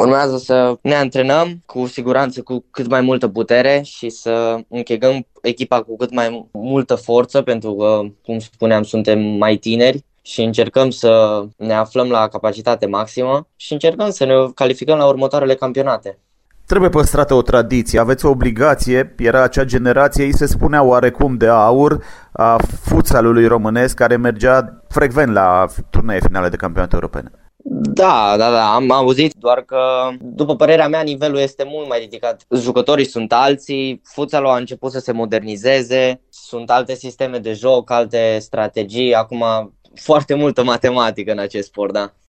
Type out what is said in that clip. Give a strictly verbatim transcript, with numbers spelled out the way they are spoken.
Urmează să ne antrenăm cu siguranță cu cât mai multă putere și să închegăm echipa cu cât mai multă forță, pentru că, cum spuneam, suntem mai tineri și încercăm să ne aflăm la capacitate maximă și încercăm să ne calificăm la următoarele campionate. Trebuie păstrată o tradiție, aveți o obligație, era acea generație, îi se spunea oarecum de aur, a futsalului românesc, care mergea frecvent la turnee finale de campionate europene. Da, da, da, am auzit, doar că, după părerea mea, nivelul este mult mai ridicat. Jucătorii sunt alții, futsalul a început să se modernizeze, sunt alte sisteme de joc, alte strategii, acum foarte multă matematică în acest sport, da.